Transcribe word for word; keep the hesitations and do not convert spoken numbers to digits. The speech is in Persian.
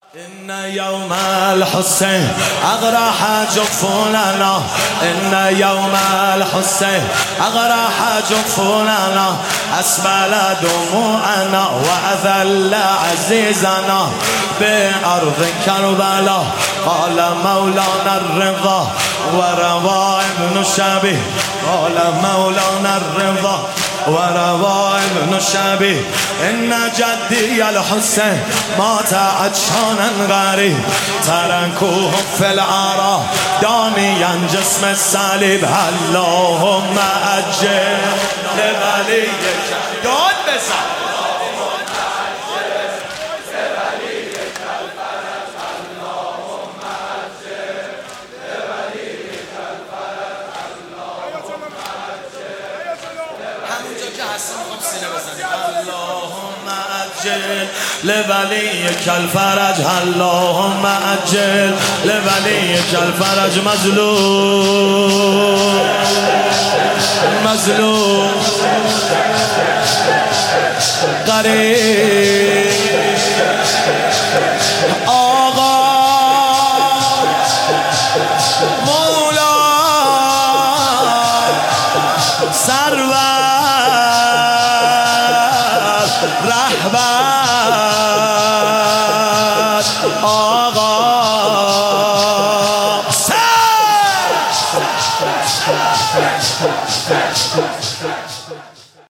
إن يوم الحسين أغرح جفوننا، إن يوم الحسين أغرح جفوننا، أسبل دموعنا وأذل عزيزنا بأرض كربلاء. قال مولانا الرضا وروى ابن الشبيه، قال مولانا الرضا وروى ابن الشبيه إن جدي الحسين مات عطشانا غريب، تركوه في العراء داميا جسم الصليب. اللهم أجل لوليك داد بزن اللهم أجل لوليك الفرج، اللهم أجل لوليك الفرج. مظلوم مظلوم قریب آقا مولا سرور رهبر